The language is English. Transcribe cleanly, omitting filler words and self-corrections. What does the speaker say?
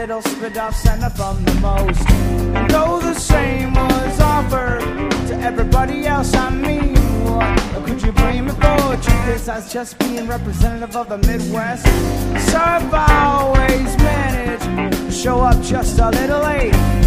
little spit off center from the most. And though the same was offered to everybody else, I mean, what could you blame me for? Truth is, I was just being representative of the Midwest. So if I always manage to show up just a little late,